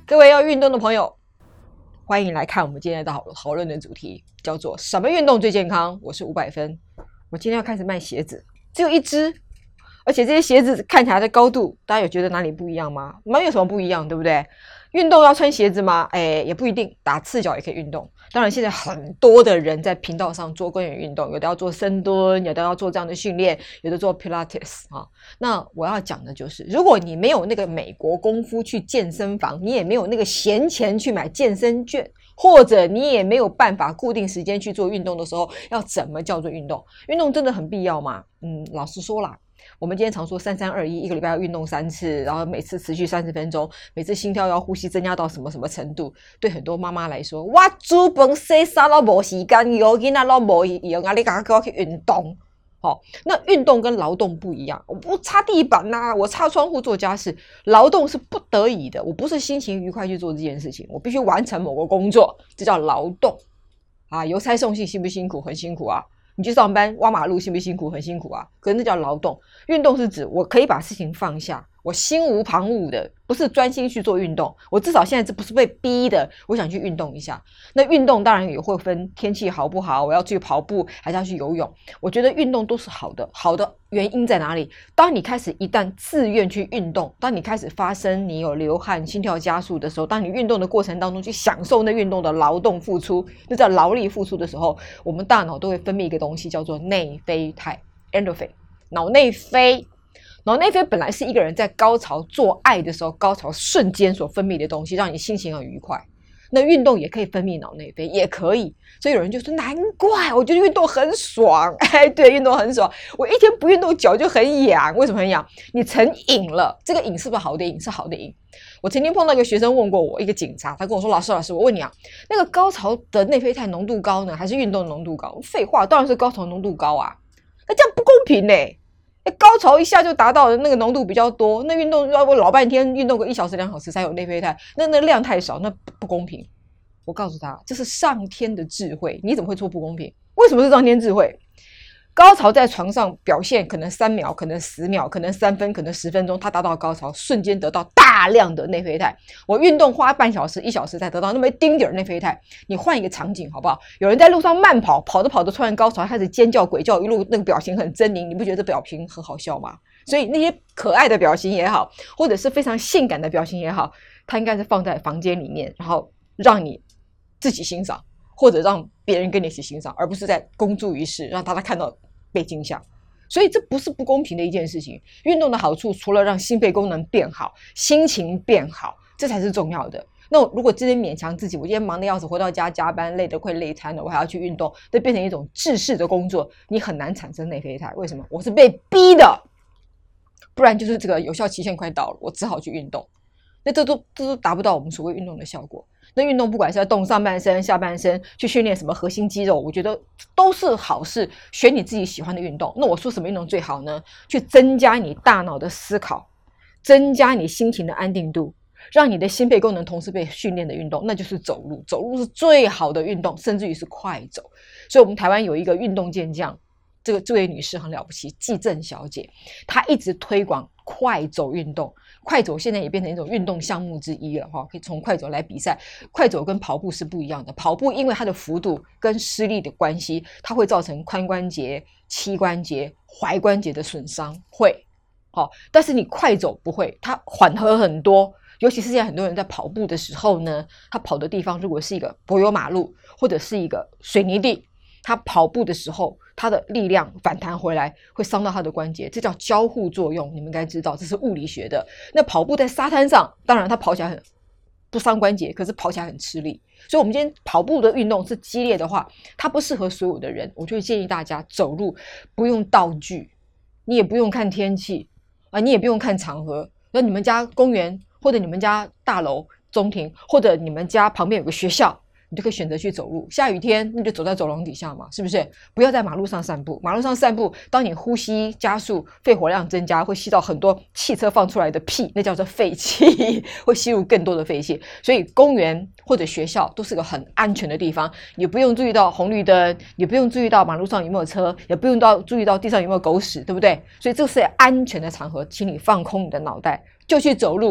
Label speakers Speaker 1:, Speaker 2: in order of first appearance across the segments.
Speaker 1: 各位要运动的朋友，欢迎来看我们今天的讨论的主题，叫做什么运动最健康？我是500分。我今天要开始卖鞋子，只有一只，而且这些鞋子看起来的高度，大家有觉得哪里不一样吗？没有什么不一样，对不对？运动要穿鞋子吗？也不一定，打赤脚也可以运动。当然现在很多的人在频道上做关于运动，有的要做深蹲，有的要做这样的训练，有的做 Pilates 啊。那我要讲的就是，如果你没有那个美国功夫去健身房，你也没有那个闲钱去买健身券，或者你也没有办法固定时间去做运动的时候，要怎么叫做运动？运动真的很必要吗？老实说啦，我们今天常说3321，一个礼拜要运动3次，然后每次持续30分钟，每次心跳要呼吸增加到什么什么程度，对很多妈妈来说，我煮饭洗衫都没时间，有囡仔都没用啊，你赶快给我去运动。那运动跟劳动不一样，我擦地板啊，我擦窗户做家事，劳动是不得已的，我不是心情愉快去做这件事情，我必须完成某个工作，这叫劳动啊。邮差送信辛不辛苦？很辛苦啊。你去上班挖马路辛不辛苦？很辛苦啊，可是那叫劳动。运动是指我可以把事情放下，我心无旁骛的，不是专心去做运动，我至少现在这不是被逼的，我想去运动一下。那运动当然也会分天气好不好，我要去跑步还是要去游泳，我觉得运动都是好的。好的原因在哪里？当你开始一旦自愿去运动，当你开始发生你有流汗心跳加速的时候，当你运动的过程当中去享受那运动的劳动付出，那叫劳力付出的时候，我们大脑都会分泌一个东西叫做内啡肽 endorphin。 脑内啡本来是一个人在高潮做爱的时候高潮瞬间所分泌的东西，让你心情很愉快。那运动也可以分泌脑内啡，也可以。所以有人就说难怪我觉得运动很爽。对，运动很爽，我一天不运动脚就很痒。为什么很痒？你成瘾了。这个瘾是不是好的瘾？是好的瘾。我曾经碰到一个学生问过我，一个警察，他跟我说，老师我问你啊，那个高潮的内啡肽浓度高呢，还是运动浓度高？废话，当然是高潮浓度高啊。那这样不公平欸。高潮一下就达到的那个浓度比较多，那运动要我老半天运动个1小时2小时才有内啡肽，那量太少，那不公平。我告诉他，这是上天的智慧，你怎么会说不公平？为什么是上天智慧？高潮在床上表现可能3秒，可能10秒，可能3分，可能10分钟，他达到高潮，瞬间得到大量的内啡肽。我运动花半小时1小时才得到那么一丁点内啡肽。你换一个场景好不好？有人在路上慢跑，跑着跑着突然高潮，开始尖叫鬼叫，一路那个表情很狰狞，你不觉得这表情很好笑吗？所以那些可爱的表情也好，或者是非常性感的表情也好，它应该是放在房间里面，然后让你自己欣赏，或者让别人跟你一起欣赏，而不是在公诸于世让大家看到被惊吓。所以这不是不公平的一件事情。运动的好处除了让心肺功能变好，心情变好，这才是重要的。那如果今天勉强自己，我今天忙得要死，回到家加班累得快累瘫了，我还要去运动，这变成一种制式的工作，你很难产生内啡肽。为什么？我是被逼的，不然就是这个有效期限快到了，我只好去运动。那这都达不到我们所谓运动的效果。那运动不管是要动上半身下半身，去训练什么核心肌肉，我觉得都是好事。选你自己喜欢的运动。那我说什么运动最好呢？去增加你大脑的思考，增加你心情的安定度，让你的心肺功能同时被训练的运动，那就是走路。走路是最好的运动，甚至于是快走。所以我们台湾有一个运动健将，这位女士很了不起，季正小姐，她一直推广快走运动。快走现在也变成一种运动项目之一了，可以从快走来比赛。快走跟跑步是不一样的，跑步因为它的幅度跟施力的关系，它会造成髋关节、膝关节、踝关节的损伤，会。但是你快走不会，它缓和很多。尤其是现在很多人在跑步的时候呢，他跑的地方如果是一个柏油马路或者是一个水泥地，他跑步的时候，他的力量反弹回来会伤到他的关节，这叫交互作用，你们应该知道，这是物理学的。那跑步在沙滩上，当然他跑起来很不伤关节，可是跑起来很吃力。所以我们今天跑步的运动是激烈的话，它不适合所有的人。我就会建议大家走路不用道具，你也不用看天气你也不用看场合。那你们家公园或者你们家大楼中庭，或者你们家旁边有个学校，你就可以选择去走路。下雨天你就走在走廊底下嘛，是不是？不要在马路上散步。马路上散步，当你呼吸加速，肺活量增加，会吸到很多汽车放出来的屁，那叫做废气，会吸入更多的废气。所以公园或者学校都是个很安全的地方，也不用注意到红绿灯，也不用注意到马路上有没有车，也不用注意到地上有没有狗屎，对不对？所以这是安全的场合，请你放空你的脑袋，就去走路。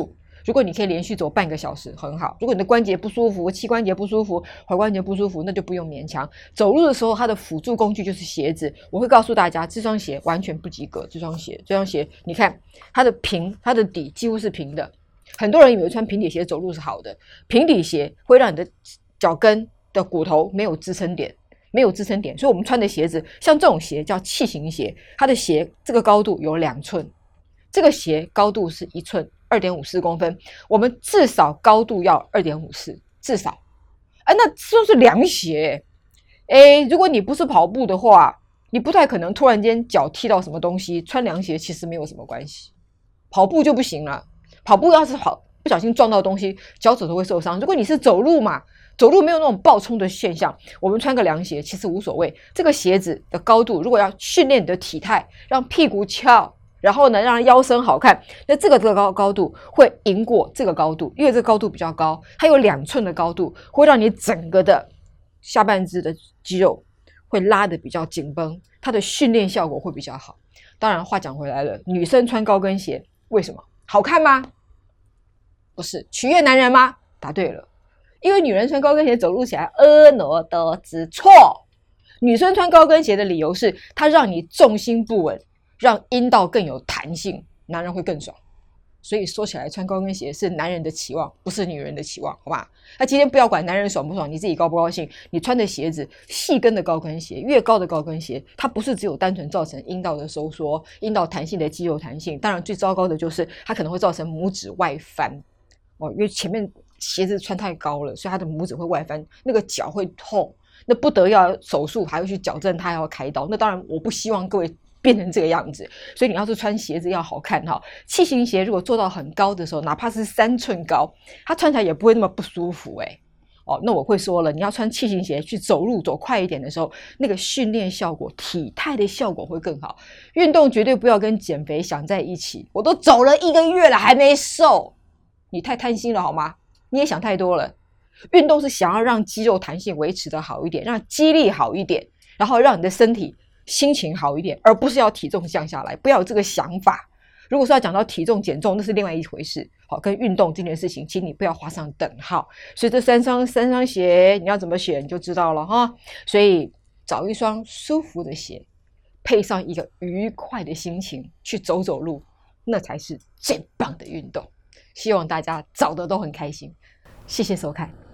Speaker 1: 如果你可以连续走半个小时，很好。如果你的关节不舒服，膝关节不舒服，踝关节不舒服，那就不用勉强。走路的时候，它的辅助工具就是鞋子。我会告诉大家，这双鞋完全不及格。这双鞋，你看它的底几乎是平的。很多人以为穿平底鞋走路是好的，平底鞋会让你的脚跟的骨头没有支撑点，所以我们穿的鞋子像这种鞋叫器型鞋，它的鞋这个高度有2寸，这个鞋高度是1寸，2.54公分，我们至少高度要2.54，至少。那这是凉鞋。如果你不是跑步的话，你不太可能突然间脚踢到什么东西，穿凉鞋其实没有什么关系。跑步就不行了，跑步要是不小心撞到东西，脚趾头会受伤。如果你是走路嘛，走路没有那种暴冲的现象，我们穿个凉鞋其实无所谓。这个鞋子的高度，如果要训练你的体态，让屁股翘，然后呢让腰身好看，那这个高度会赢过这个高度，因为这个高度比较高，它有2寸的高度，会让你整个的下半肢的肌肉会拉得比较紧绷，它的训练效果会比较好。当然话讲回来了，女生穿高跟鞋为什么好看吗？不是取悦男人吗？答对了，因为女人穿高跟鞋走路起来婀娜多姿。错，女生穿高跟鞋的理由是它让你重心不稳，让阴道更有弹性，男人会更爽。所以说起来，穿高跟鞋是男人的期望，不是女人的期望，好吧？那今天不要管男人爽不爽，你自己高不高兴，你穿的鞋子，细跟的高跟鞋，越高的高跟鞋，它不是只有单纯造成阴道的收缩、阴道弹性的肌肉弹性，当然最糟糕的就是它可能会造成拇指外翻因为前面鞋子穿太高了，所以它的拇指会外翻，那个脚会痛，那不得要手术，还要去矫正，它还要开刀。那当然我不希望各位变成这个样子，所以你要是穿鞋子要好看哈。器型鞋如果做到很高的时候，哪怕是3寸高，它穿起来也不会那么不舒服那我会说了，你要穿器型鞋去走路走快一点的时候，那个训练效果、体态的效果会更好。运动绝对不要跟减肥想在一起。我都走了1个月了还没瘦，你太贪心了好吗？你也想太多了。运动是想要让肌肉弹性维持的好一点，让肌力好一点，然后让你的身体心情好一点，而不是要体重降下来。不要有这个想法。如果说要讲到体重减重，那是另外一回事。好，跟运动这件事情，请你不要画上等号。所以这三双鞋，你要怎么选你就知道了哈。所以找一双舒服的鞋，配上一个愉快的心情去走走路，那才是最棒的运动。希望大家找的都很开心。谢谢收看。